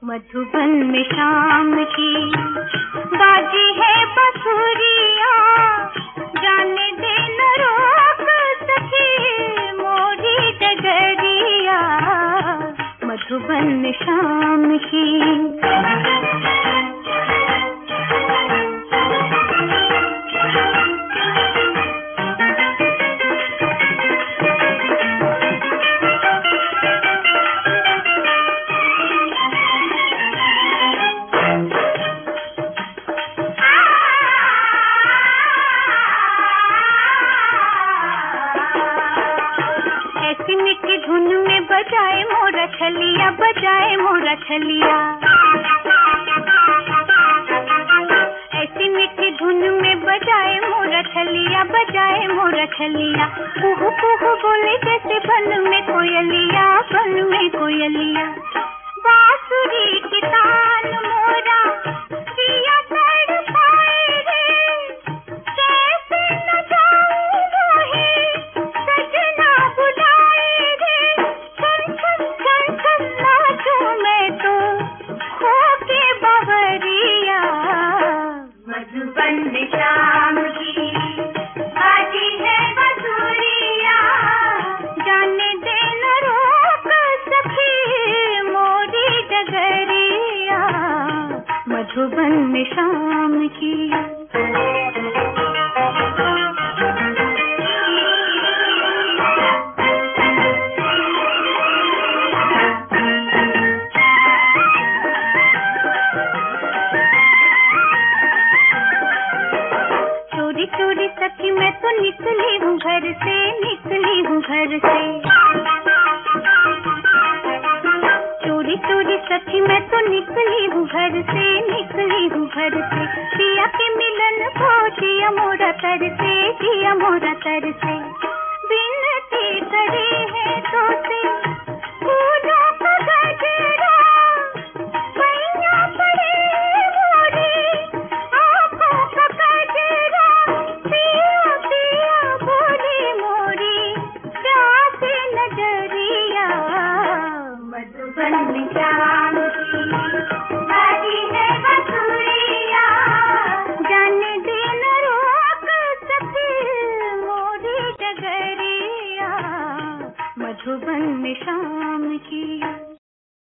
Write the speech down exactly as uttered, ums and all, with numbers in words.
मधुबन में शाम की बाजी है बसुरिया, जाने दे न रोक सखी मोरी डगरिया। मधुबन में शाम की ऐसी मीठी धुन में बजाए मोरा छलिया, बजाए मोरा छलिया। ऐसी मीठी धुन में बजाए मोरा छलिया, बजाए मोरा छलिया। कुहू कुहू बोले जैसे बन में कोयलिया, बन में कोयलिया। बांसुरी की तान मोरा दिया पड़ पाए रे, कैसे न जाऊं मोहे सजना बुलाए रे। छन छन छन छन नाचूं मैं तो खो के बावरिया। मधुबन में शाम की बाजी है बसुरिया, जाने दे न रोक सखी मोरी डगरिया। मधुबन में शाम की चोरी चोरी सखी मैं तो निकली हूँ घर से, निकली हूँ घर से। चोरी चोरी सखी मैं तो निकली हूँ घर से, निकली हूँ घर से। पिया के मिलन को जिया मोरा तर से, जिया मोरा तर से। बिनती करे है तो से फूलों का गजरा, पैया पड़े मोरी आँखों का गजरा। पिया पिया बोली मोरी प्यास नजरिया। मधुबन में शाम की बाजी है बसुरिया, जाने दे न रोक सखी मोरी डगरिया। मधुबन में शाम की